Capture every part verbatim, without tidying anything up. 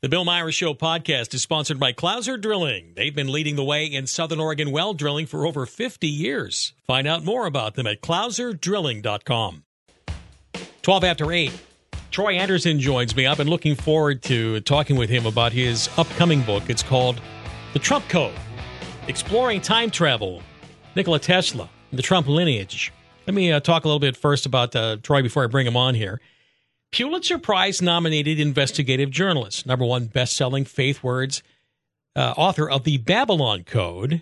The Bill Myers Show podcast is sponsored by Clouser Drilling. They've been leading the way in Southern Oregon well drilling for over fifty years. Find out more about them at clouser drilling dot com. twelve after eight. Troy Anderson joins me. I've been looking forward to talking with him about his upcoming book. It's called The Trump Code, Exploring Time Travel, Nikola Tesla, and the Trump Lineage. Let me uh, talk a little bit first about uh, Troy before I bring him on here. Pulitzer Prize-nominated investigative journalist, number one best-selling Faith Words, uh, author of The Babylon Code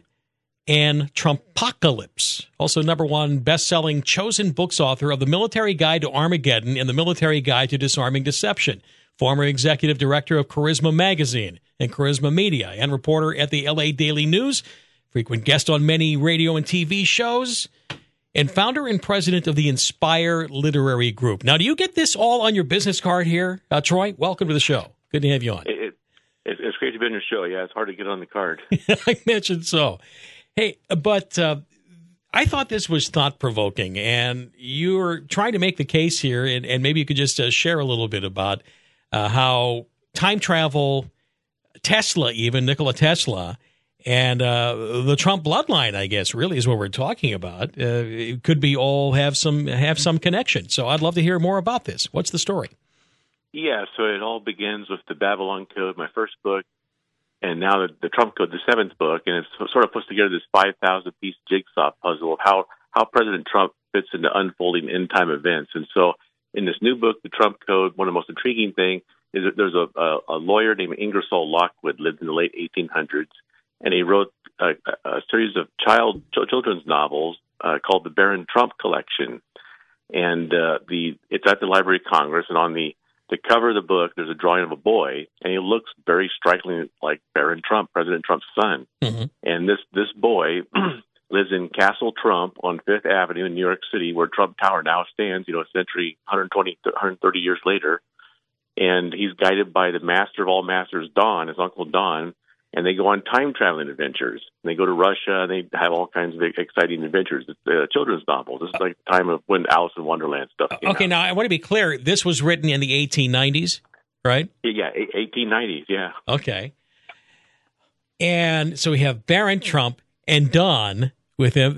and Trumpocalypse. Also number one best-selling chosen books author of The Military Guide to Armageddon and The Military Guide to Disarming Deception. Former executive director of Charisma Magazine and Charisma Media and reporter at the L A Daily News. Frequent guest on many radio and T V shows. And founder and president of the Inspire Literary Group. Now, do you get this all on your business card here? Uh, Troy, welcome to the show. Good to have you on. It, it, it's great to be on your show. Yeah, it's hard to get on the card. I mentioned so. Hey, but uh, I thought this was thought-provoking, and you were trying to make the case here, and, and maybe you could just uh, share a little bit about uh, how time travel, Tesla even, Nikola Tesla, and uh, the Trump bloodline, I guess, really is what we're talking about. Uh, it could be all have some have some connection. So I'd love to hear more about this. What's the story? Yeah, so it all begins with the Babylon Code, my first book, and now the, the Trump Code, the seventh book, and it sort of puts together this five thousand piece jigsaw puzzle of how, how President Trump fits into unfolding end-time events. And so in this new book, the Trump Code, one of the most intriguing things is that there's a, a, a lawyer named Ingersoll Lockwood, lived in the late eighteen hundreds, and he wrote a, a series of child children's novels uh, called the Barron Trump Collection. And uh, the it's at the Library of Congress, and on the, the cover of the book, there's a drawing of a boy, and he looks very strikingly like Barron Trump, President Trump's son. Mm-hmm. And this, this boy lives in Castle Trump on Fifth Avenue in New York City, where Trump Tower now stands, you know, a century, one hundred twenty, one hundred thirty years later. And he's guided by the master of all masters, Don, his uncle Don, and they go on time-traveling adventures. They go to Russia. They have all kinds of exciting adventures. It's a children's novel. This is like the time of when Alice in Wonderland stuff came Okay, out. Now I want to be clear. This was written in the eighteen nineties, right? Yeah, eighteen nineties, yeah. Okay. And so we have Barron Trump and Don with him.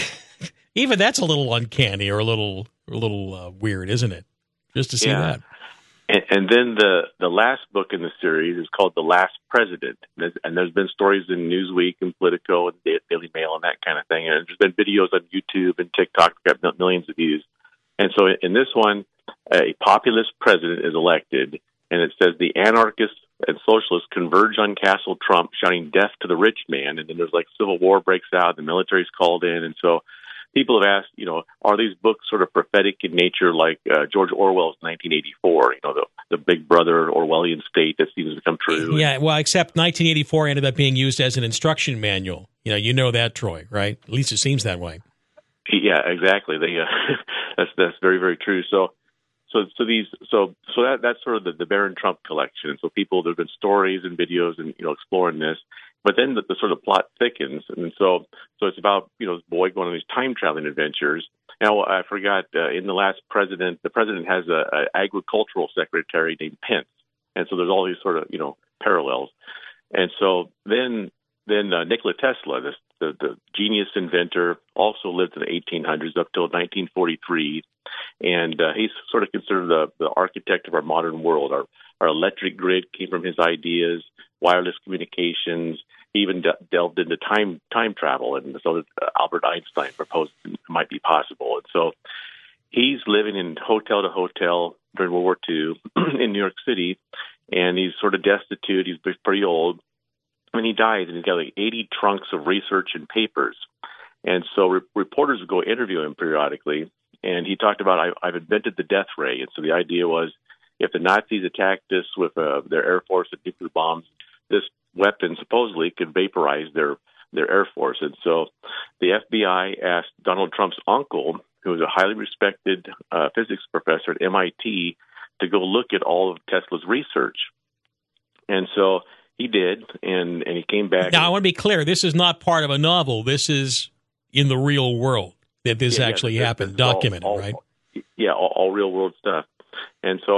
Even that's a little uncanny or a little a little uh, weird, isn't it? Just to see yeah. that. And, and then the, the last book in the series is called The Last President. And there's, and there's been stories in Newsweek and Politico and Daily Mail and that kind of thing. And there's been videos on YouTube and TikTok that got millions of views. And so in this one, a populist president is elected, and it says the anarchists and socialists converge on Castle Trump, shouting death to the rich man. And then there's like civil war breaks out, the military's called in. And so people have asked, you know, are these books sort of prophetic in nature, like uh, George Orwell's nineteen eighty-four, you know, the, the Big Brother Orwellian state that seems to come true? Yeah, well, except nineteen eighty-four ended up being used as an instruction manual. You know, you know that, Troy, right? At least it seems that way. Yeah, exactly. They, uh, that's that's very, very true. So, so, so these, so, so that that's sort of the, the Barron Trump collection. So people, there've been stories and videos and you know exploring this. But then the, the sort of plot thickens, and so so it's about you know this boy going on these time traveling adventures. Now I forgot uh, in the last president, the president has a, a agricultural secretary named Pence, and so there's all these sort of you know parallels. And so then then uh, Nikola Tesla, this the, the genius inventor, also lived in the eighteen hundreds up till nineteen forty-three, and uh, he's sort of considered the the architect of our modern world. Our our electric grid came from his ideas. Wireless communications. He even de- delved into time time travel, and so uh, Albert Einstein proposed it might be possible. And so he's living in hotel to hotel during World War Two in New York City, and he's sort of destitute. He's pretty old. When he dies, and he's got like eighty trunks of research and papers. And so re- reporters would go interview him periodically, and he talked about, I- I've invented the death ray. And so the idea was, if the Nazis attacked us with uh, their Air Force and nuclear bombs, this weapon supposedly could vaporize their, their Air Force. And so the F B I asked Donald Trump's uncle, who was a highly respected uh, physics professor at M I T, to go look at all of Tesla's research. And so he did, and, and he came back. Now, and, I want to be clear. This is not part of a novel. This is in the real world that this yeah, actually yeah, this, happened, this all, documented, all, right? Yeah, all, all real-world stuff. And so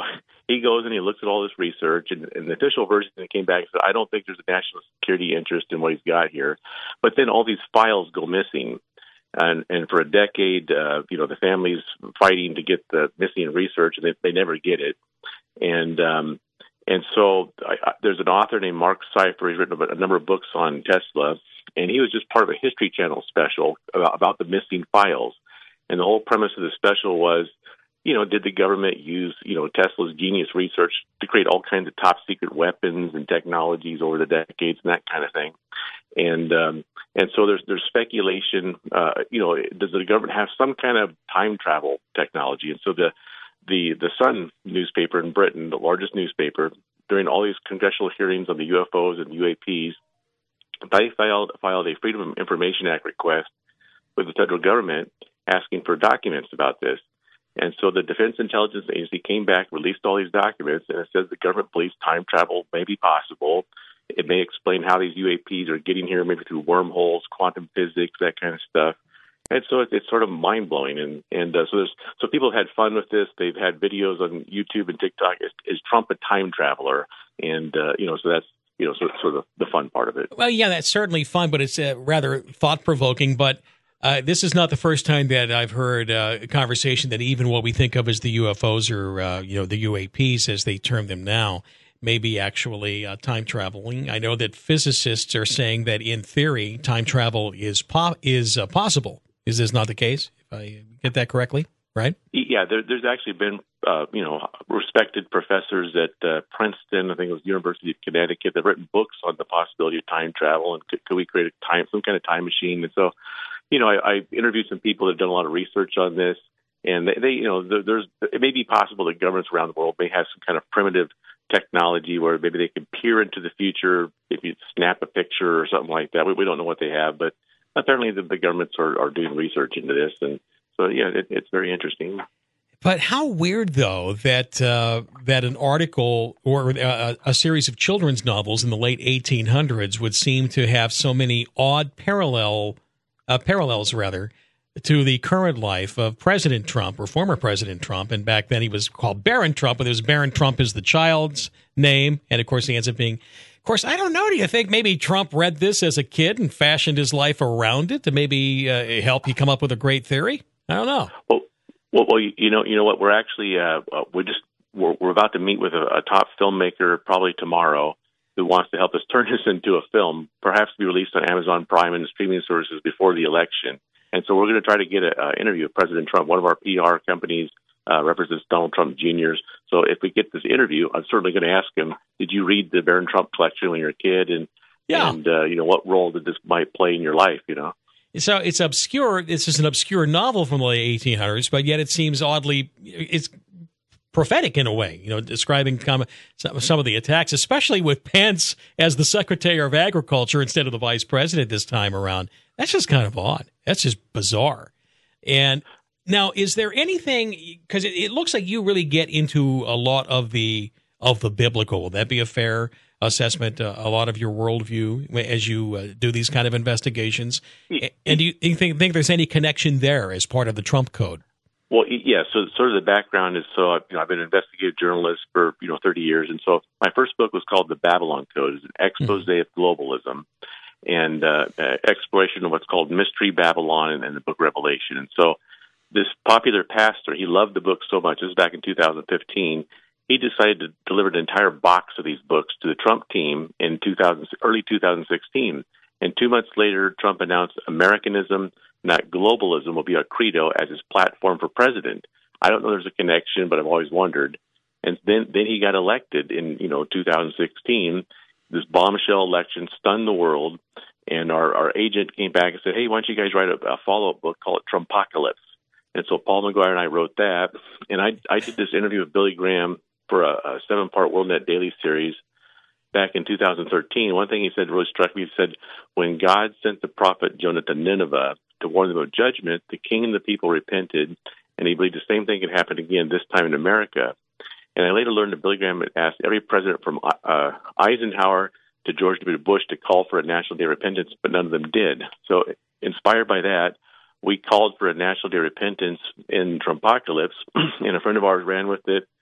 he goes and he looks at all this research, and, and the official version came back and said, I don't think there's a national security interest in what he's got here. But then all these files go missing. And, and for a decade, uh, you know, the family's fighting to get the missing research, and they, they never get it. And um, and so I, I, there's an author named Mark Cypher. He's written a number of books on Tesla, and he was just part of a History Channel special about, about the missing files. And the whole premise of the special was, you know, did the government use, you know, Tesla's genius research to create all kinds of top secret weapons and technologies over the decades and that kind of thing? And um, and so there's there's speculation. Uh, you know, does the government have some kind of time travel technology? And so the the the Sun newspaper in Britain, the largest newspaper, during all these congressional hearings on the U F Os and U A Ps, they filed filed a Freedom of Information Act request with the federal government asking for documents about this. And so the Defense Intelligence Agency came back, released all these documents, and it says the government believes time travel may be possible. It may explain how these U A Ps are getting here, maybe through wormholes, quantum physics, that kind of stuff. And so it's, it's sort of mind-blowing. And, and uh, so there's so people have had fun with this. They've had videos on YouTube and TikTok. Is, is Trump a time traveler? And, uh, you know, so that's, you know, sort, sort of the fun part of it. Well, yeah, that's certainly fun, but it's uh, rather thought-provoking. But uh, this is not the first time that I've heard uh, a conversation that even what we think of as the U F Os or, uh, you know, the U A Ps, as they term them now, may be actually uh, time traveling. I know that physicists are saying that in theory, time travel is po- is uh, possible. Is this not the case? If I get that correctly, right? Yeah, there, there's actually been, uh, you know, respected professors at uh, Princeton, I think it was the University of Connecticut, that have written books on the possibility of time travel and could, could we create a time, some kind of time machine. And so, you know, I, I interviewed some people that have done a lot of research on this, and they, they you know, there, there's it may be possible that governments around the world may have some kind of primitive technology where maybe they can peer into the future if you snap a picture or something like that. We, we don't know what they have, but apparently the, the governments are, are doing research into this. And so, yeah, it, it's very interesting. But how weird, though, that uh, that an article or a, a series of children's novels in the late eighteen hundreds would seem to have so many odd parallel uh, parallels, rather, to the current life of President Trump or former President Trump. And back then he was called Barron Trump, but there's Barron Trump is the child's name. And, of course, he ends up being, of course, I don't know. Do you think maybe Trump read this as a kid and fashioned his life around it to maybe uh, help you come up with a great theory? I don't know. Well, well, well you know, you know what? We're actually uh, we're just we're, we're about to meet with a, a top filmmaker probably tomorrow who wants to help us turn this into a film, perhaps be released on Amazon Prime and streaming services before the election. And so we're going to try to get an uh, interview with President Trump. One of our P R companies uh, represents Donald Trump Junior So if we get this interview, I'm certainly going to ask him, did you read the Barron Trump collection when you were a kid? And, yeah. and uh, you know, what role did this might play in your life, you know? So it's obscure. This is an obscure novel from the late eighteen hundreds, but yet it seems oddly, it's prophetic in a way, you know, describing some of the attacks, especially with Pence as the Secretary of Agriculture instead of the Vice President this time around. That's just kind of odd. That's just bizarre. And now, is there anything, because it, it looks like you really get into a lot of the of the biblical. Will that be a fair assessment, uh, a lot of your worldview as you uh, do these kind of investigations? And do you, do you think, think there's any connection there as part of the Trump Code? Well, yeah. So, sort of the background is so you know I've been an investigative journalist for you know thirty years, and so my first book was called The Babylon Code. It's an expose mm-hmm. of globalism and uh, exploration of what's called Mystery Babylon and, and the Book Revelation. And so, this popular pastor, he loved the book so much. This was back in two thousand fifteen. He decided to deliver an entire box of these books to the Trump team in two thousand, early two thousand sixteen. And two months later, Trump announced Americanism, not globalism, will be our credo as his platform for president. I don't know if there's a connection, but I've always wondered. And then, then he got elected in, you know, two thousand sixteen. This bombshell election stunned the world. And our, our agent came back and said, hey, why don't you guys write a, a follow-up book, call it Trumpocalypse. And so Paul McGuire and I wrote that. And I, I did this interview with Billy Graham for a, a seven-part WorldNet Daily series back in two thousand thirteen. One thing he said really struck me. He said, when God sent the prophet Jonah to Nineveh to warn them of judgment, the king and the people repented, and he believed the same thing could happen again, this time in America. And I later learned that Billy Graham had asked every president from uh, Eisenhower to George W. Bush to call for a National Day of Repentance, but none of them did. So inspired by that, we called for a National Day of Repentance in Trumpocalypse, and a friend of ours ran with it.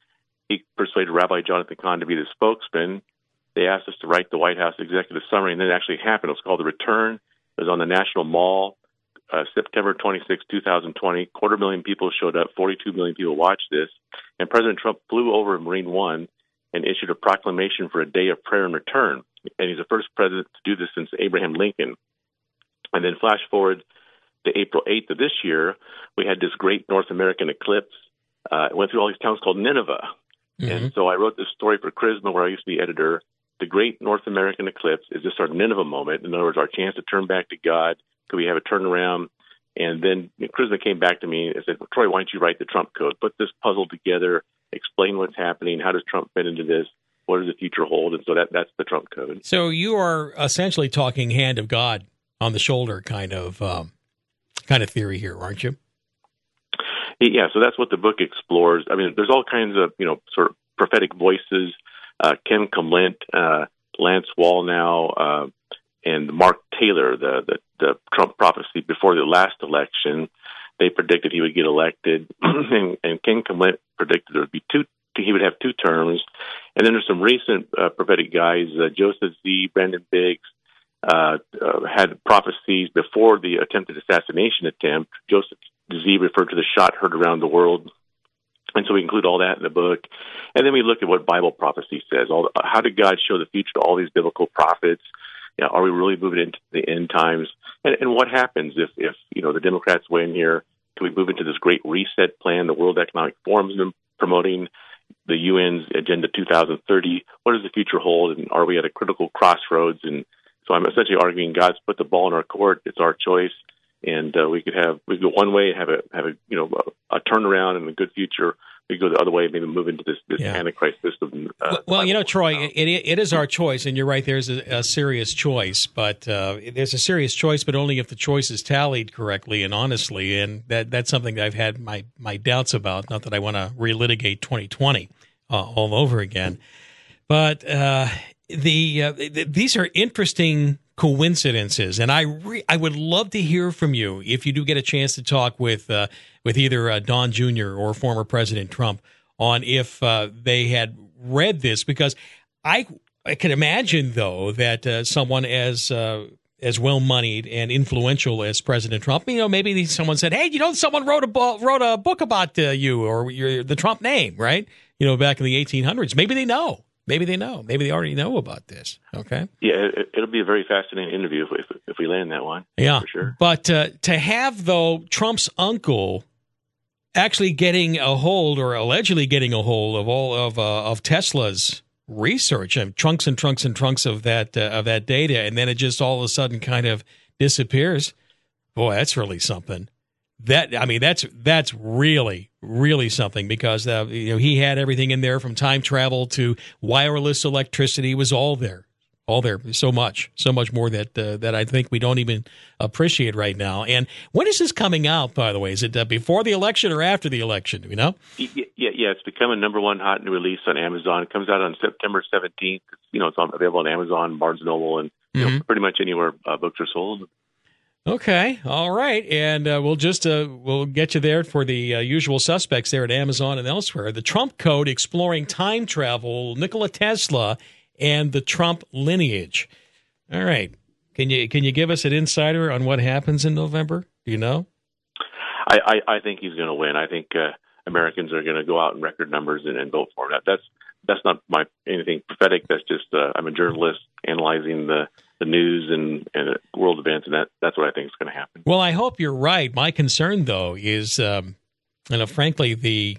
he persuaded Rabbi Jonathan Cahn to be the spokesman. They asked us to write the White House executive summary, and then it actually happened. It was called The Return. It was on the National Mall, uh, September twenty-sixth, twenty twenty. Quarter million people showed up. forty-two million people watched this. And President Trump flew over Marine One and issued a proclamation for a day of prayer and return. And he's the first president to do this since Abraham Lincoln. And then flash forward to April eighth of this year, we had this great North American eclipse. Uh, it went through all these towns called Nineveh. Mm-hmm. And so I wrote this story for Charisma, where I used to be editor. The great North American eclipse is just our Nineveh moment. In other words, our chance to turn back to God. Could we have a turnaround? And then Charisma came back to me and said, well, Troy, why don't you write the Trump code? Put this puzzle together, explain what's happening. How does Trump fit into this? What does the future hold? And so that that's the Trump code. So you are essentially talking hand of God on the shoulder kind of um, kind of theory here, aren't you? Yeah, so that's what the book explores. I mean, there's all kinds of, you know, sort of prophetic voices. Uh, Ken Comlint, uh, Lance Wallnau, uh, and Mark Taylor, the, the, the Trump prophecy before the last election, they predicted he would get elected. and, and Ken Comlint predicted there would be two, he would have two terms. And then there's some recent uh, prophetic guys, uh, Joseph Z., Brandon Biggs, uh, uh, had prophecies before the attempted assassination attempt. Joseph Z. referred to the shot heard around the world. And so we include all that in the book. And then we look at what Bible prophecy says. All the, how did God show the future to all these biblical prophets? You know, are we really moving into the end times? And, and what happens if, if, you know, the Democrats win here? Can we move into this great reset plan the World Economic Forum has been promoting, the U N's Agenda two thousand thirty? What does the future hold? And are we at a critical crossroads? And so I'm essentially arguing God's put the ball in our court. It's our choice. And uh, we could have we could go one way, have a have a you know a, a turnaround and a good future. We go the other way, maybe move into this this yeah. Antichrist system. Uh, well, well you know, Troy, it, it is our choice, and you're right. There's a, a serious choice, but uh, there's a serious choice, but only if the choice is tallied correctly and honestly. And that that's something that I've had my my doubts about. Not that I want to relitigate twenty twenty uh, all over again, but uh, the, uh, the these are interesting coincidences, and I re- I would love to hear from you if you do get a chance to talk with uh, with either uh, Don Junior or former President Trump on if uh, they had read this, because I I can imagine though that uh, someone as uh, as well moneyed and influential as President Trump, you know, maybe someone said, hey, you know, someone wrote a bo- wrote a book about uh, you or your, the Trump name, right? You know, back in the eighteen hundreds. Maybe they know. Maybe they know. Maybe they already know about this. Okay. Yeah, it, it'll be a very fascinating interview if we, if we land that one. Yeah, for sure. But uh, to have though Trump's uncle actually getting a hold or allegedly getting a hold of all of uh, of Tesla's research, and trunks and trunks and trunks of that uh, of that data, and then it just all of a sudden kind of disappears. Boy, that's really something. That I mean, that's that's really really something, because uh, you know, he had everything in there from time travel to wireless electricity. It was all there, all there. So much, so much more that uh, that I think we don't even appreciate right now. And when is this coming out? By the way, is it uh, before the election or after the election? Do we know? Yeah, yeah, it's becoming number one hot new release on Amazon. It comes out on September seventeenth. You know, it's on, available on Amazon, Barnes and Noble, and you mm-hmm. know, pretty much anywhere uh, books are sold. Okay, all right, and uh, we'll just uh, we'll get you there for the uh, usual suspects there at Amazon and elsewhere. The Trump Code: Exploring Time Travel, Nikola Tesla, and the Trump Lineage. All right, can you can you give us an insider on what happens in November? Do you know? I I, I think he's going to win. I think uh, Americans are going to go out in record numbers and, and vote for him. That, that's that's not my anything prophetic. That's just uh, I'm a journalist analyzing the. the news and, and world events, and that, that's what I think is going to happen. Well, I hope you're right. My concern, though, is, um, you know, frankly, the,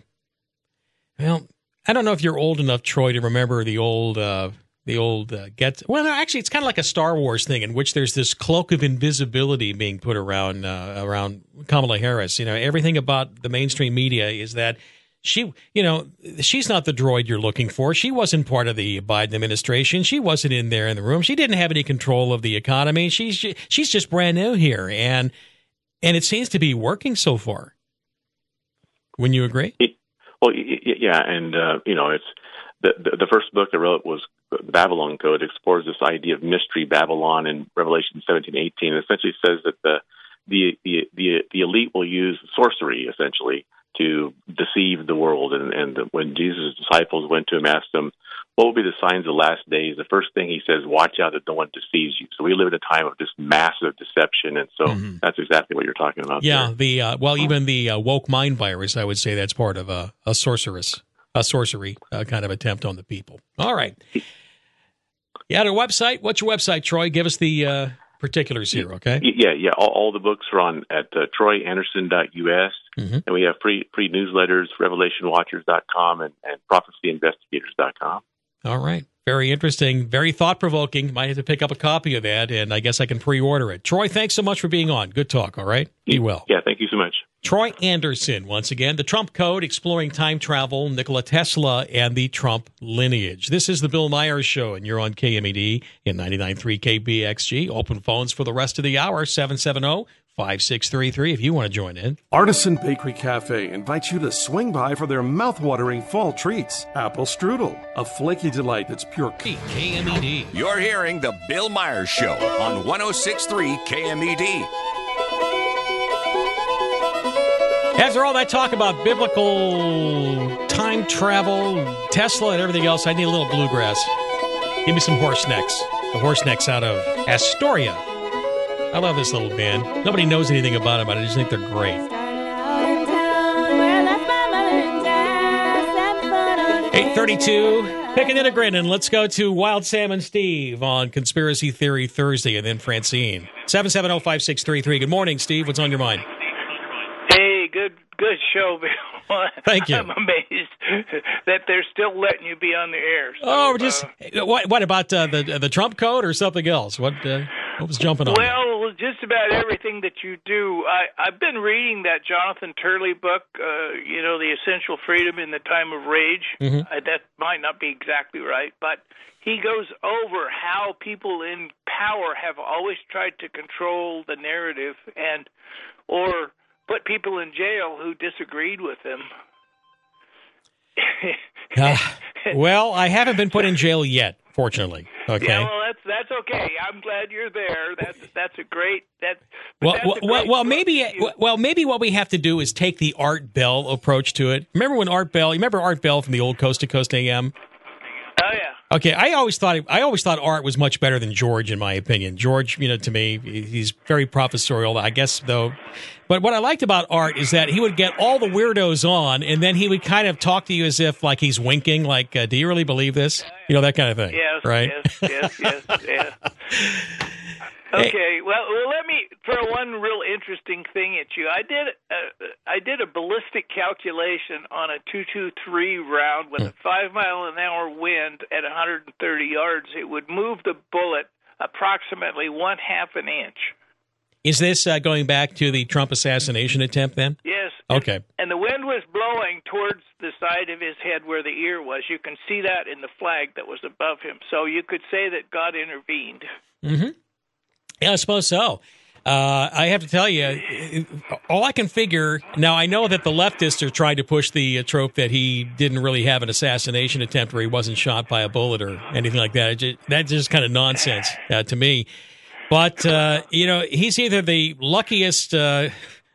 well, I don't know if you're old enough, Troy, to remember the old, uh, the old uh, get. Well, actually, it's kind of like a Star Wars thing in which there's this cloak of invisibility being put around uh, around Kamala Harris. You know, everything about the mainstream media is that she, you know, she's not the droid you're looking for. She wasn't part of the Biden administration. She wasn't in there in the room. She didn't have any control of the economy. She's she's just brand new here, and and it seems to be working so far. Wouldn't you agree? It, well, yeah, and uh, you know, it's the, the the first book I wrote was the Babylon Code. It explores this idea of mystery Babylon in Revelation seventeen eighteen. It essentially says that the the the the, the elite will use sorcery essentially to deceive the world. And, and when Jesus' disciples went to him, asked him, what will be the signs of the last days? The first thing he says, watch out that no one deceives you. So we live in a time of just massive deception. And so mm-hmm. that's exactly what you're talking about. Yeah. there. The uh, well, even the uh, woke mind virus, I would say that's part of a, a sorceress, a sorcery uh, kind of attempt on the people. All right. You had a website. What's your website, Troy? Give us the uh, particulars here, okay? Yeah, yeah. All, all the books are on at uh, troy anderson dot u s, mm-hmm. and we have free free newsletters, revelation watchers dot com and, and prophecy investigators dot com. All right. Very interesting, very thought-provoking. Might have to pick up a copy of that, and I guess I can pre-order it. Troy, thanks so much for being on. Good talk, all right? Be well. Yeah, thank you so much. Troy Anderson, once again, the Trump Code, exploring time travel, Nikola Tesla, and the Trump lineage. This is the Bill Myers Show, and you're on K M E D in ninety-nine point three K B X G. Open phones for the rest of the hour, seven seven zero, five six three three, if you want to join in. Artisan Bakery Cafe invites you to swing by for their mouth-watering fall treats. Apple strudel, a flaky delight that's pure K M E D. You're hearing the Bill Myers Show on one oh six point three K M E D. After all that talk about biblical time travel, Tesla, and everything else, I need a little bluegrass. Give me some horse necks. The horse necks out of Astoria. I love this little band. Nobody knows anything about them, but I just think they're great. eight thirty-two, picking it a grin, and let's go to Wild Sam and Steve on Conspiracy Theory Thursday, and then Francine. seven seven zero, five six three three. Good morning, Steve. What's on your mind? Hey, good good show, Bill. Thank you. I'm amazed that they're still letting you be on the air. So, oh, we're just uh, what? What about uh, the the Trump Code or something else? What uh, what was jumping on? Well, just about everything that you do. I, I've been reading that Jonathan Turley book. Uh, you know, The Essential Freedom in the Time of Rage. Mm-hmm. Uh, that might not be exactly right, but he goes over how people in power have always tried to control the narrative and or put people in jail who disagreed with him. uh, well, I haven't been put in jail yet, fortunately. Okay. Yeah, well, that's that's okay. I'm glad you're there. That's that's a great that. Well, that's well, a great well, well, maybe well, maybe what we have to do is take the Art Bell approach to it. Remember when Art Bell? You remember Art Bell from the old Coast to Coast A M? Oh yeah. Okay, I always thought I always thought Art was much better than George, in my opinion. George, you know, to me, he's very professorial, I guess, though. But what I liked about Art is that he would get all the weirdos on, and then he would kind of talk to you as if like he's winking, like, uh, "Do you really believe this?" You know, that kind of thing. Yes. Right. Yes. Yes. Yes. yes. Okay, well, well, let me throw one real interesting thing at you. I did uh, I did a ballistic calculation on a two two three round with a five mile an hour wind at one hundred thirty yards. It would move the bullet approximately one half an inch. Is this uh, going back to the Trump assassination attempt then? Yes. Okay. And, and the wind was blowing towards the side of his head where the ear was. You can see that in the flag that was above him. So you could say that God intervened. Mm-hmm. Yeah, I suppose so. Uh, I have to tell you, all I can figure now. I know that the leftists are trying to push the uh, trope that he didn't really have an assassination attempt, where he wasn't shot by a bullet or anything like that. It just, that's just kind of nonsense uh, to me. But uh, you know, he's either the luckiest, uh,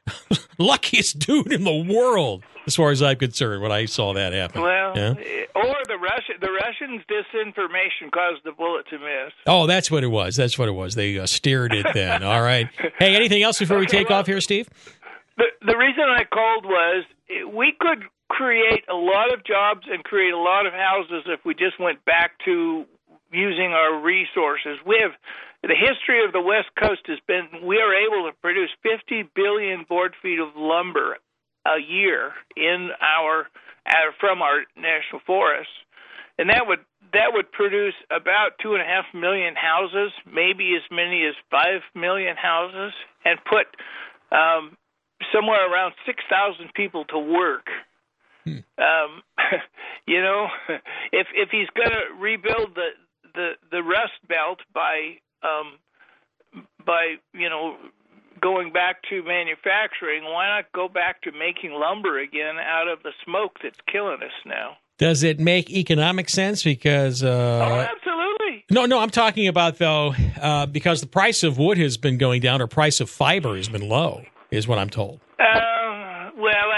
luckiest dude in the world, as far as I'm concerned, when I saw that happen. Well, yeah? or the Russian, the Russians' disinformation caused the bullet to miss. Oh, that's what it was. That's what it was. They uh, steered it then. All right. Hey, anything else before we okay, take well, off here, Steve? The, the reason I called was we could create a lot of jobs and create a lot of houses if we just went back to using our resources. We have the history of the West Coast has been we are able to produce fifty billion board feet of lumber a year in our uh, from our national forests, and that would that would produce about two and a half million houses, maybe as many as five million houses, and put um, somewhere around six thousand people to work. Hmm. Um, you know, if if he's going to rebuild the, the the Rust Belt by um, by you know. going back to manufacturing, why not go back to making lumber again out of the smoke that's killing us now? Does it make economic sense? Because uh, oh, absolutely. No, no, I'm talking about though uh, because the price of wood has been going down, or price of fiber has been low, is what I'm told. Uh, well, that's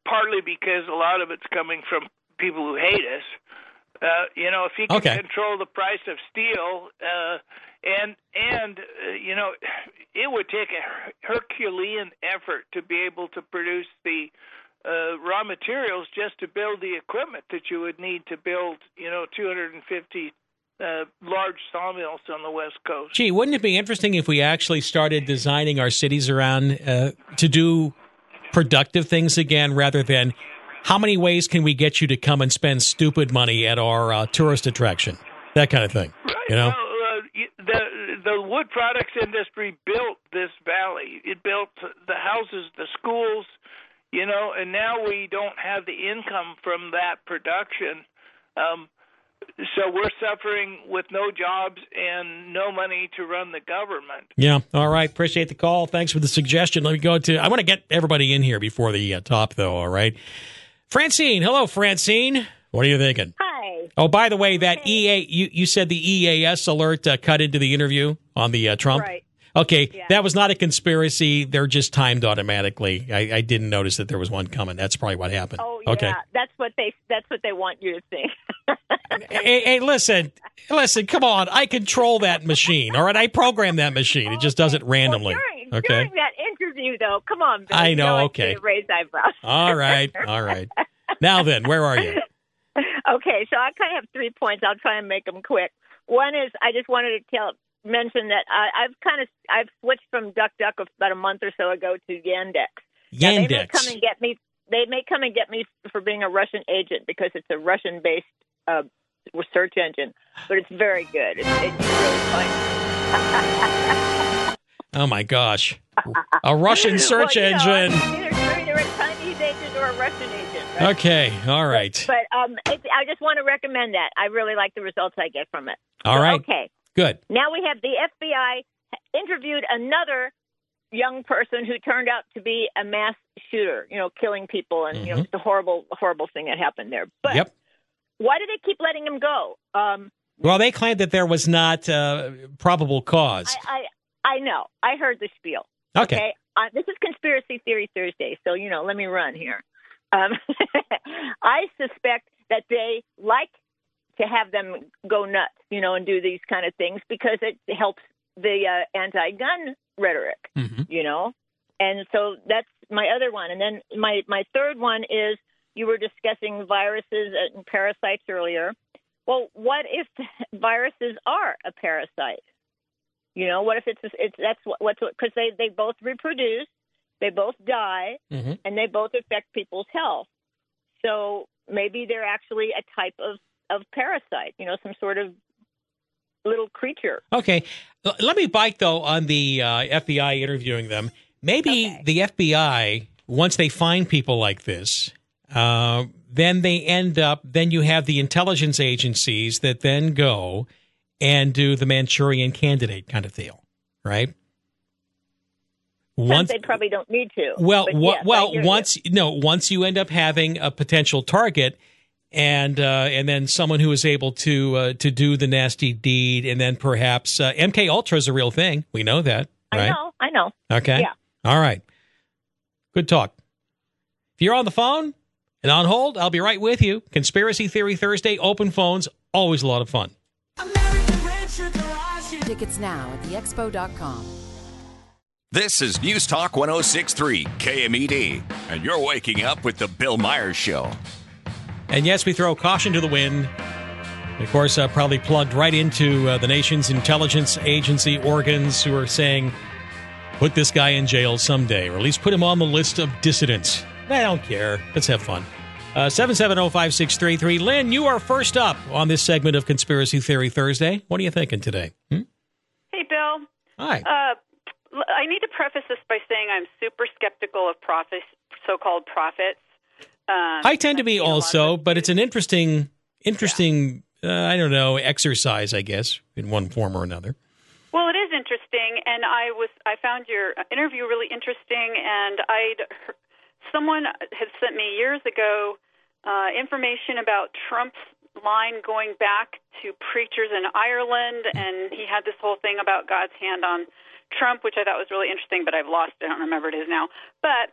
partly because a lot of it's coming from people who hate us. Uh, you know, if he can Okay. control the price of steel, uh, and and uh, you know, it would take a Herculean effort to be able to produce the uh, raw materials just to build the equipment that you would need to build, you know, two hundred fifty uh, large sawmills on the West Coast. Gee, wouldn't it be interesting if we actually started designing our cities around uh, to do productive things again, rather than how many ways can we get you to come and spend stupid money at our uh, tourist attraction? That kind of thing. Right. You know? Well, uh, the the wood products industry built this valley. It built the houses, the schools, you know, and now we don't have the income from that production. Um, so we're suffering with no jobs and no money to run the government. Yeah. All right. Appreciate the call. Thanks for the suggestion. Let me go to, I want to get everybody in here before the uh, top, though. All right. Francine. Hello, Francine. What are you thinking? Hi. Oh, by the way, that E A, you, you said the E A S alert uh, cut into the interview on the uh, Trump? Right. Okay, Yeah. that was not a conspiracy. They're just timed automatically. I, I didn't notice that there was one coming. That's probably what happened. Oh yeah, Okay. that's what they that's what they want you to think. Hey, hey, listen, listen, come on. I control that machine, all right? I program that machine. It just does it randomly. Well, during, Okay. during that interview, though, come on, Bill. I You know, I okay. should have raised eyebrows. All right, all right. Now then, where are you? Okay, so I kind of have three points. I'll try and make them quick. One is I just wanted to tell mention that I, I've kind of I've switched from DuckDuck about a month or so ago to Yandex. Now, they may Yandex. come and get me. They may come and get me for being a Russian agent because it's a Russian-based uh, search engine, but it's very good. It's, it's really fun. Oh, my gosh. A Russian search well, you know, engine. Either, you're either a Chinese agent or a Russian agent. Right? Okay, all right. But um, it's, I just want to recommend that. I really like the results I get from it. All So, right. Okay. Good. Now we have the F B I interviewed another young person who turned out to be a mass shooter, you know, killing people, and, you know, Mhm. it's a horrible, horrible thing that happened there. But Yep. why do they keep letting him go? Um, Well, they claimed that there was not uh, probable cause. I, I, I know. I heard the spiel. Okay. Okay. Uh, this is Conspiracy Theory Thursday, so, you know, let me run here. Um, I suspect that they like to have them go nuts, you know, and do these kind of things because it helps the uh, anti-gun rhetoric, Mm-hmm. you know. And so that's my other one. And then my, my third one is you were discussing viruses and parasites earlier. Well, what if viruses are a parasite? You know, what if it's it's that's what what's because they they both reproduce, they both die, Mm-hmm. and they both affect people's health. So maybe they're actually a type of, of parasite, you know, some sort of little creature. Okay. L- Let me bite, though, on the uh, F B I interviewing them. Maybe Okay. the F B I, once they find people like this, uh, then they end up, then you have the intelligence agencies that then go and do the Manchurian Candidate kind of deal, right? Once, they probably don't need to. Well, but wha- yes, I well, hear you. once no, once you end up having a potential target, and uh, and then someone who is able to uh, to do the nasty deed, and then perhaps uh, M K Ultra is a real thing. We know that, right? I know, I know. Okay. Yeah. All right. Good talk. If you're on the phone and on hold, I'll be right with you. Conspiracy Theory Thursday, open phones, always a lot of fun. Tickets now at the expo dot com. This is News Talk one oh six point three K M E D, and you're waking up with the Bill Myers Show. And yes, we throw caution to the wind. Of course, uh, probably plugged right into uh, the nation's intelligence agency organs who are saying, put this guy in jail someday, or at least put him on the list of dissidents. I don't care. Let's have fun. Uh, seven seven zero, five six three three. Lynn, you are first up on this segment of Conspiracy Theory Thursday. What are you thinking today? Hmm? Hey, Bill. Hi. Uh, I need to preface this by saying I'm super skeptical of prophets, so-called prophets. Um, I tend to I've be seen a lot of also, abuse. but it's an interesting, interesting, uh, I don't know, exercise, I guess, in one form or another. Well, it is interesting, and I was I found your interview really interesting, and I'd heard, someone had sent me years ago uh, information about Trump's line going back to preachers in Ireland, and he had this whole thing about God's hand on Trump, which I thought was really interesting, but I've lost it. I don't remember what it is now. But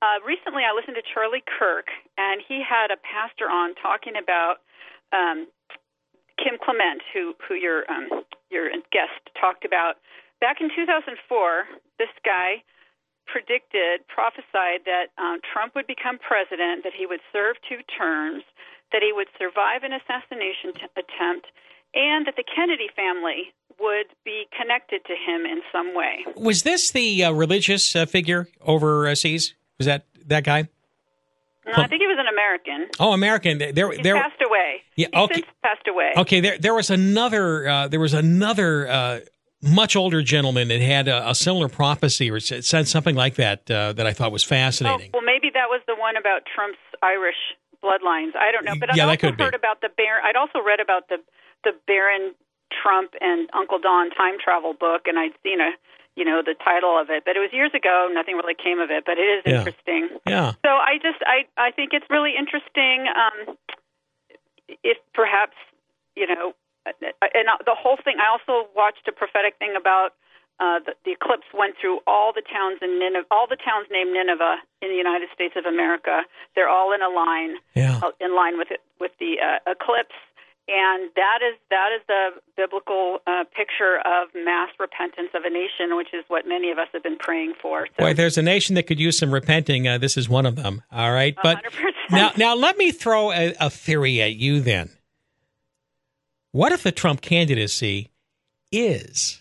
uh, recently I listened to Charlie Kirk, and he had a pastor on talking about um, Kim Clement, who who your um, your guest talked about. Back in two thousand four, this guy predicted, prophesied that um, Trump would become president, that he would serve two terms, that he would survive an assassination t- attempt, and that the Kennedy family would be connected to him in some way. Was this the uh, religious uh, figure overseas? Was that that guy? No, I think he was an American. Oh, American. There, He there. passed away. Yeah, He's okay. since passed away. Okay, there, there was another. Uh, there was another uh, much older gentleman that had a, a similar prophecy, or said something like that, uh, that I thought was fascinating. Oh, well, maybe that was the one about Trump's Irish bloodlines. I don't know, but Yeah, I that also could be. heard about the Bar- I'd also read about the the Barron Trump and Uncle Don time travel book, and I'd seen a you know the title of it, but it was years ago. Nothing really came of it, but it is Yeah. interesting. Yeah. So I just I I think it's really interesting. Um, if perhaps you know, and the whole thing. I also watched a prophetic thing about. Uh, the, the eclipse went through all the towns in Nineveh, all the towns named Nineveh in the United States of America. They're all in a line, Yeah. uh, in line with it, with the uh, eclipse, and that is that is the biblical uh, picture of mass repentance of a nation, which is what many of us have been praying for. So, Boy, there's a nation that could use some repenting. Uh, this is one of them. All right, but one hundred percent. now, now let me throw a, a theory at you. Then, what if the Trump candidacy is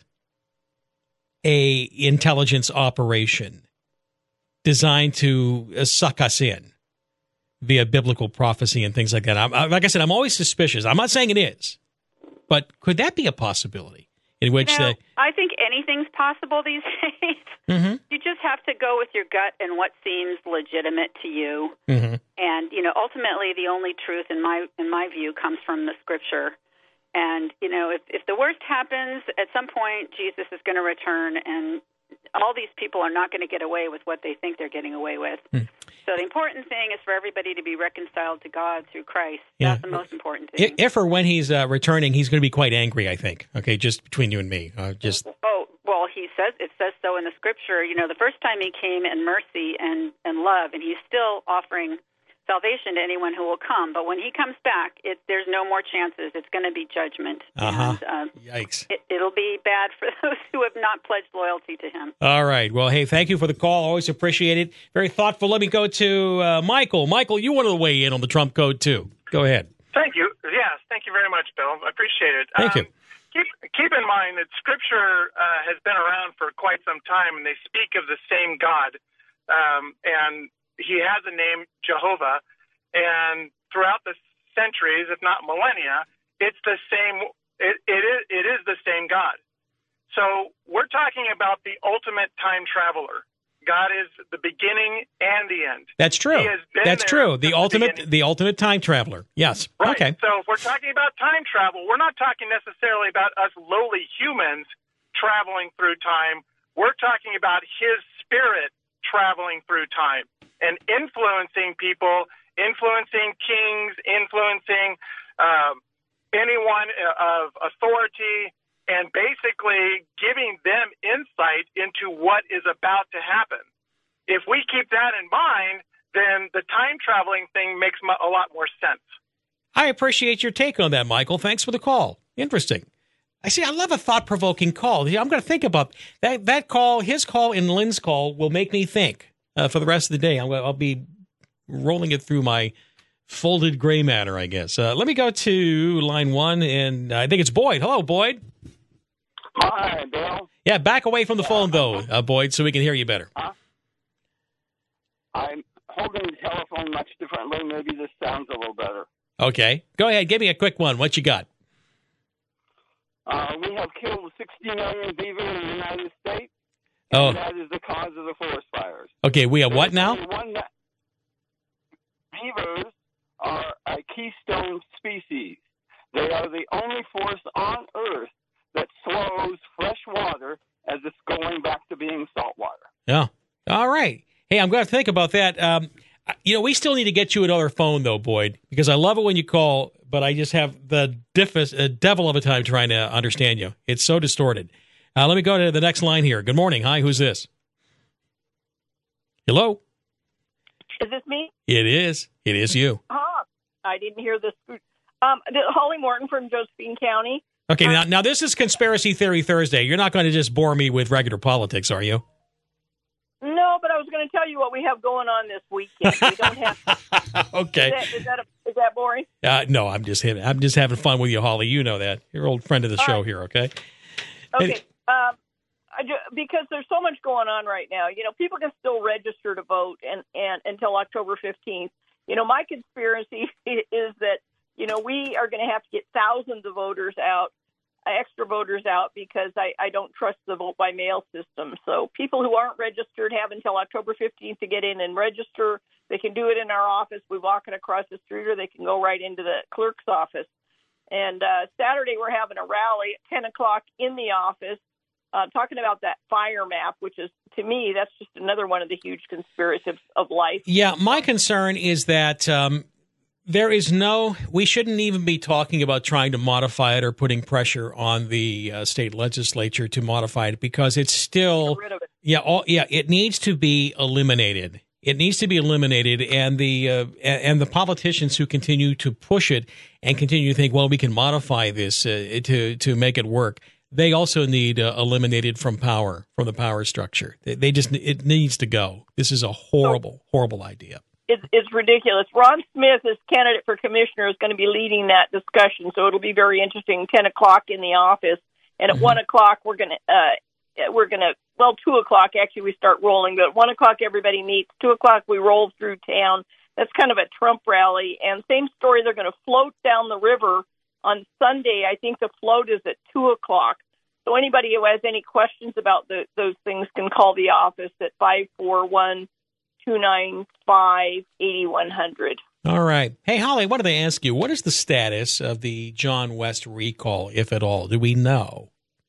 a intelligence operation designed to uh, suck us in via biblical prophecy and things like that? I'm, I, like I said, I'm always suspicious. I'm not saying it is, but could that be a possibility in which You know, the I think anything's possible these days. Mhm. You just have to go with your gut and what seems legitimate to you. Mhm. And you know, ultimately, the only truth, in my in my view, comes from the Scripture. And you know, if if the worst happens, at some point, Jesus is going to return, and all these people are not going to get away with what they think they're getting away with. Hmm. So the important thing is for everybody to be reconciled to God through Christ. Yeah. That's the most important thing. If or when he's uh, returning, he's going to be quite angry, I think. Okay, just between you and me. Uh, just Oh, well, he says it says so in the Scripture. You know, the first time he came in mercy and, and love, and he's still offering salvation to anyone who will come. But when he comes back, it, there's no more chances. It's going to be judgment. Uh-huh. And, uh, Yikes. It, it'll be bad for those who have not pledged loyalty to him. All right. Well, hey, thank you for the call. Always appreciate it. Very thoughtful. Let me go to uh, Michael. Michael, you wanted to weigh in on the Trump code, too. Go ahead. Thank you. Yes, thank you very much, Bill. I appreciate it. Thank um, you. Keep, keep in mind that Scripture uh, has been around for quite some time, and they speak of the same God. Um, and he has a name, Jehovah. And throughout the centuries, if not millennia, it's the same. It, it is it is the same God. So we're talking about the ultimate time traveler. God is the beginning and the end. That's true. He has been That's there true. The since ultimate, beginning. the ultimate time traveler. Yes. Right. Okay. So if we're talking about time travel, we're not talking necessarily about us lowly humans traveling through time. We're talking about his spirit traveling through time and influencing people, influencing kings, influencing um, anyone of authority, and basically giving them insight into what is about to happen. If we keep that in mind, then the time traveling thing makes a lot more sense. I appreciate your take on that, Michael. Thanks for the call. Interesting. I see. I love a thought-provoking call. I'm going to think about that. That call, his call, and Lynn's call will make me think uh, for the rest of the day. I'll, I'll be rolling it through my folded gray matter, I guess. Uh, let me go to line one, and I think it's Boyd. Hello, Boyd. Hi, Bill. Yeah, back away from the phone, though, uh, Boyd, so we can hear you better. Huh? I'm holding the telephone much differently. Maybe this sounds a little better. Okay. Go ahead. Give me a quick one. What you got? Uh, we have killed sixty million beaver in the United States. Oh. And that is the cause of the forest fires. Okay, we have what There's now? only one that- Beavers are a keystone species. They are the only force on Earth that slows fresh water as it's going back to being salt water. Yeah. All right. Hey, I'm going to think about that. Um, you know, we still need to get you another phone, though, Boyd, because I love it when you call, but I just have the diff- uh, devil of a time trying to understand you. It's so distorted. Uh, let me go to the next line here. Good morning. Hi, who's this? Hello? Is this me? It is. It is you. Huh. I didn't hear this. Um, Holly Morton from Josephine County. Okay, um, now, now this is Conspiracy Theory Thursday. You're not going to just bore me with regular politics, are you? No, but I was going to tell you what we have going on this weekend. We don't have. Okay. Is that, is that, a, is that boring? Uh, no, I'm just having, I'm just having fun with you, Holly. You know that. You're an old friend of the All show right. here, okay? Okay. Um, I ju- because there's so much going on right now. You know, people can still register to vote and, and until October fifteenth. You know, my conspiracy is that, you know, we are going to have to get thousands of voters out, extra voters out, because I, I don't trust the vote by mail system. So people who aren't registered have until October fifteenth to get in and register. They can do it in our office. We walk it across the street, or they can go right into the clerk's office. And uh, Saturday we're having a rally at ten o'clock in the office, uh, talking about that fire map, which is, to me, that's just another one of the huge conspiracies of life. Yeah, my concern is that um, there is no, we shouldn't even be talking about trying to modify it or putting pressure on the uh, state legislature to modify it, because it's still, Get rid of it. yeah, all, yeah, it needs to be eliminated. It needs to be eliminated, and the uh, and the politicians who continue to push it and continue to think, well, we can modify this uh, to to make it work, they also need uh, eliminated from power, from the power structure. They, they just it needs to go. This is a horrible, horrible idea. It's, it's ridiculous. Ron Smith, as candidate for commissioner, is going to be leading that discussion, so it'll be very interesting. Ten o'clock in the office, and at mm-hmm. one o'clock we're going to uh, we're going to. Well, two o'clock, actually, we start rolling, but at one o'clock, everybody meets. two o'clock, we roll through town. That's kind of a Trump rally. And same story, they're going to float down the river on Sunday. I think the float is at two o'clock. So anybody who has any questions about the, those things can call the office at five four one, two nine five, eight one zero zero. All right. Hey, Holly, what did they ask you? What is the status of the John West recall, if at all? Do we know?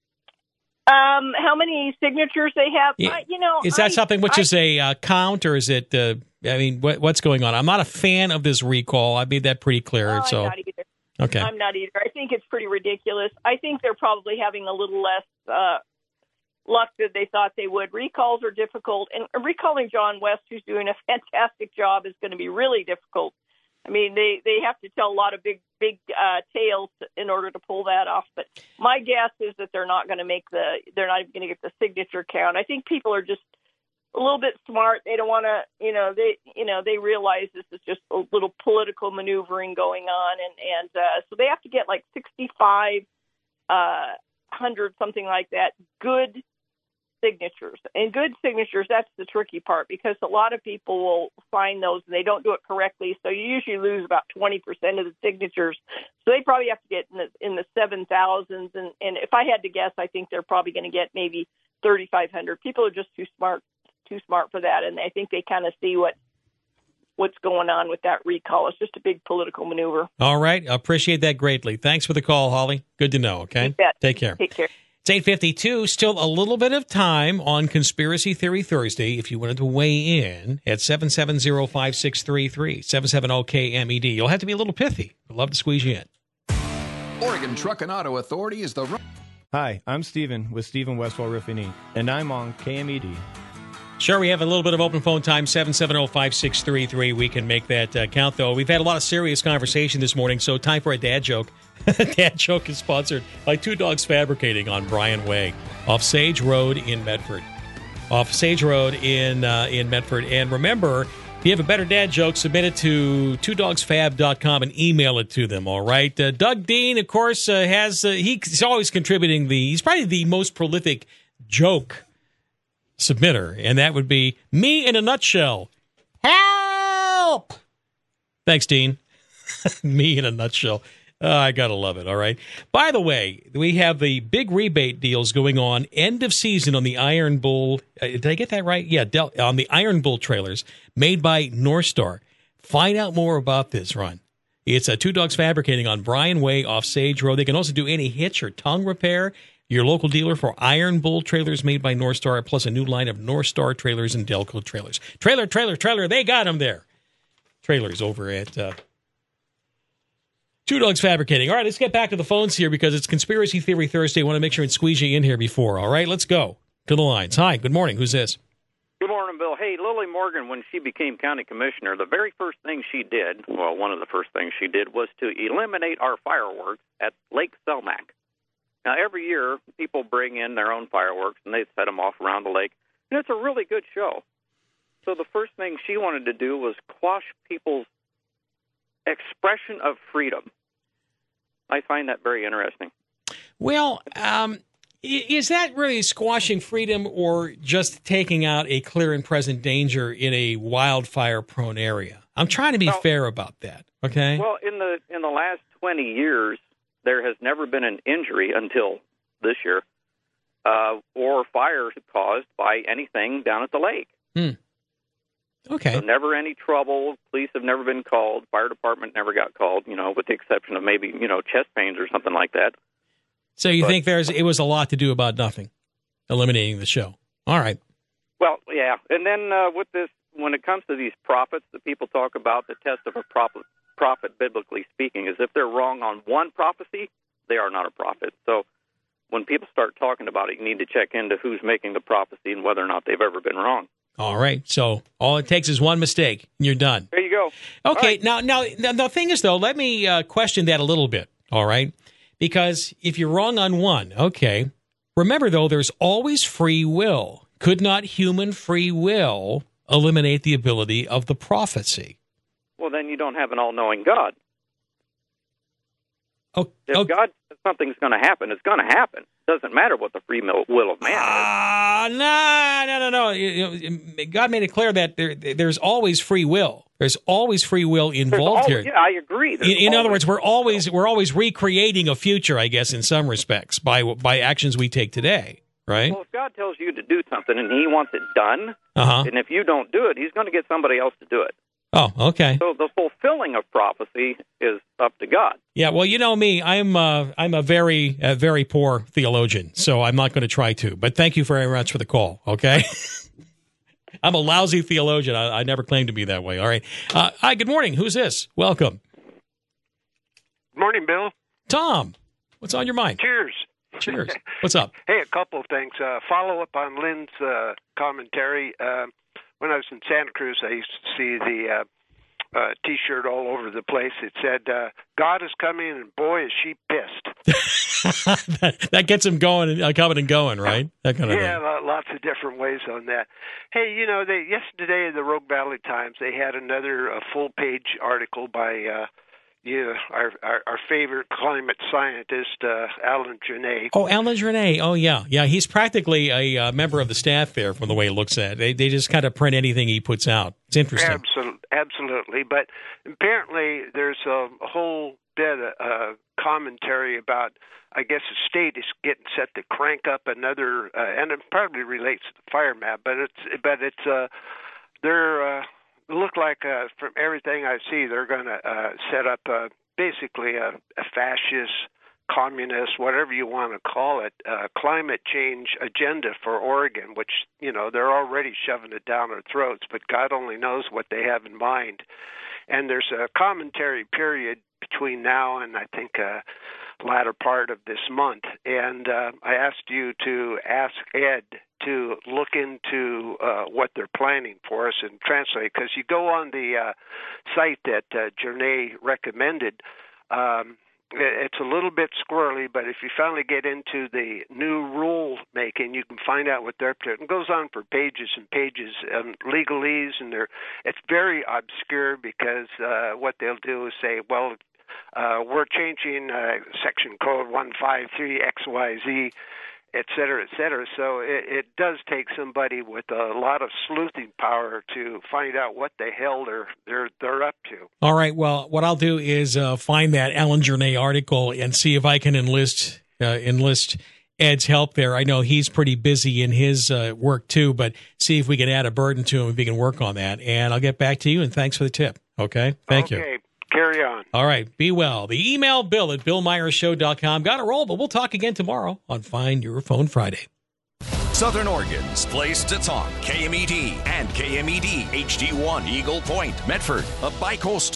Um, how many signatures they have? Yeah. I, you know, is that I, something which I, is a uh, count, or is it? Uh, I mean, what, what's going on? I'm not a fan of this recall. I made that pretty clear. no, so, I'm not either. Okay, I'm not either. I think it's pretty ridiculous. I think they're probably having a little less uh, luck than they thought they would. Recalls are difficult, and recalling John West, who's doing a fantastic job, is going to be really difficult. I mean, they, they have to tell a lot of big, big uh, tales in order to pull that off. But my guess is that they're not going to make the, they're not even going to get the signature count. I think people are just a little bit smart. They don't want to, you know, they, you know, they realize this is just a little political maneuvering going on. And, and uh, so they have to get like sixty-five hundred, something like that, good signatures. And good signatures, that's the tricky part, because a lot of people will sign those and they don't do it correctly. So you usually lose about twenty percent of the signatures. So they probably have to get in the, in the seven thousands. And, and if I had to guess, I think they're probably going to get maybe thirty-five hundred. People are just too smart, too smart for that. And I think they kind of see what what's going on with that recall. It's just a big political maneuver. All right. I appreciate that greatly. Thanks for the call, Holly. Good to know. Okay. You bet. Take care. Take care. It's eight fifty-two, still a little bit of time on Conspiracy Theory Thursday if you wanted to weigh in at seven seven zero, five six three three, seven seven zero K M E D. You'll have to be a little pithy. We'd love to squeeze you in. Oregon Truck and Auto Authority is the... Hi, I'm Steven with Steven Westwall Roofing Incorporated, and I'm on K M E D. Sure, we have a little bit of open phone time, seven seven zero, five six three three. We can make that uh, count, though. We've had a lot of serious conversation this morning, so time for a dad joke. Dad Joke is sponsored by Two Dogs Fabricating on Bryan Way, off Sage Road in Medford. Off Sage Road in uh, in Medford. And remember, if you have a better dad joke, submit it to two dogs fab dot com and email it to them, all right? Uh, Doug Dean, of course, uh, has uh, he's always contributing the, he's probably the most prolific joke submitter, and that would be me in a nutshell. Help! Thanks, Dean. Me in a nutshell. Uh, I gotta love it, all right? By the way, we have the big rebate deals going on end of season on the Iron Bull. Uh, did I get that right? Yeah, Del- on the Iron Bull trailers made by North Star. Find out more about this, Ron. It's a Two Dogs Fabricating on Bryan Way off Sage Road. They can also do any hitch or tongue repair. Your local dealer for Iron Bull trailers made by North Star, plus a new line of North Star trailers and Delco trailers. Trailer, trailer, trailer, they got them there. Trailers over at... Uh, Two Dogs Fabricating. All right, let's get back to the phones here because it's Conspiracy Theory Thursday. I want to make sure and squeeze you in here before. All right, let's go to the lines. Hi, good morning. Who's this? Good morning, Bill. Hey, Lily Morton Oregon, when she became county commissioner, the very first thing she did, well, one of the first things she did, was to eliminate our fireworks at Lake Selmac. Now, every year, people bring in their own fireworks, and they set them off around the lake, and it's a really good show. So the first thing she wanted to do was quash people's expression of freedom. I find that very interesting. Well, um, is that really squashing freedom or just taking out a clear and present danger in a wildfire-prone area? I'm trying to be well, fair about that, okay? Well, in the in the last twenty years, there has never been an injury until this year uh, or fires caused by anything down at the lake. Hmm. Okay. So never any trouble. Police have never been called. Fire department never got called, you know, with the exception of maybe, you know, chest pains or something like that. So you but, think there's it was a lot to do about nothing, eliminating the show. All right. Well, yeah. And then uh, with this, when it comes to these prophets that people talk about, the test of a prophet, prophet, biblically speaking, is if they're wrong on one prophecy, they are not a prophet. So when people start talking about it, you need to check into who's making the prophecy and whether or not they've ever been wrong. All right. So all it takes is one mistake, and you're done. There you go. Okay. Right. Now, now, now, the thing is, though, let me uh, question that a little bit, all right? Because if you're wrong on one, okay, remember, though, there's always free will. Could not human free will eliminate the ability of the prophecy? Well, then you don't have an all-knowing God. Oh, if oh. God says something's going to happen, it's going to happen. It doesn't matter what the free will of man is. Ah, uh, no, no, no, no. You know, God made it clear that there, there's always free will. There's always free will involved always, here. Yeah, I agree. In, in other words, we're always we're always recreating a future, I guess, in some respects by by actions we take today, right? Well, if God tells you to do something and He wants it done, uh-huh. and if you don't do it, He's going to get somebody else to do it. Oh, okay. So the fulfilling of prophecy is up to God. Yeah, well, you know me, I'm uh, I'm a very uh, very poor theologian, so I'm not going to try to. But thank you very much for the call. Okay, I'm a lousy theologian. I, I never claimed to be that way. All right. Uh, hi. Good morning. Who's this? Welcome. Good morning, Bill. Tom. What's on your mind? Cheers. Cheers. What's up? Hey, a couple of things. Uh, follow up on Lynn's uh, commentary. Uh, When I was in Santa Cruz, I used to see the uh, uh, T-shirt all over the place. It said, uh, God is coming, and boy, is she pissed. that, that gets him going, uh, coming and going, right? That kind of yeah, thing. lots of different ways on that. Hey, you know, they, yesterday in the Rogue Valley Times, they had another uh, full-page article by uh, you, our, our our favorite climate scientist, uh, Alan Journay. Oh, Alan Journay. Oh, yeah. Yeah, he's practically a uh, member of the staff there from the way it looks at it. They, they just kind of print anything he puts out. It's interesting. Absolutely. Absolutely. But apparently there's a, a whole bit of uh, commentary about, I guess, the state is getting set to crank up another, uh, and it probably relates to the fire map, but it's, but it's, uh, they're, uh, look like uh, from everything I see, they're going to uh, set up uh, basically a, a fascist, communist, whatever you want to call it, uh, climate change agenda for Oregon, which, you know, they're already shoving it down our throats, but God only knows what they have in mind. And there's a commentary period between now and I think uh, latter part of this month. And uh, I asked you to ask Ed to look into uh, what they're planning for us and translate, because you go on the uh, site that uh, Journay recommended, um, it's a little bit squirrely, but if you finally get into the new rule making, you can find out what they're up to. It goes on for pages and pages, um, legalese, and they're, it's very obscure because uh, what they'll do is say, well, uh, we're changing uh, section code one five three X Y Z, et cetera, et cetera. So it, it does take somebody with a lot of sleuthing power to find out what the hell they're they're they're up to. All right. Well, what I'll do is uh, find that Alan Journay article and see if I can enlist uh, enlist Ed's help there. I know he's pretty busy in his uh, work too, but see if we can add a burden to him if we can work on that. And I'll get back to you. And thanks for the tip. Okay. Thank okay. you. Okay. Carry on. All right. Be well. The email, Bill at bill myers show dot com. Got to roll, but we'll talk again tomorrow on Find Your Phone Friday. Southern Oregon's place to talk. K M E D and K M E D H D one Eagle Point, Medford, a Bi-Coast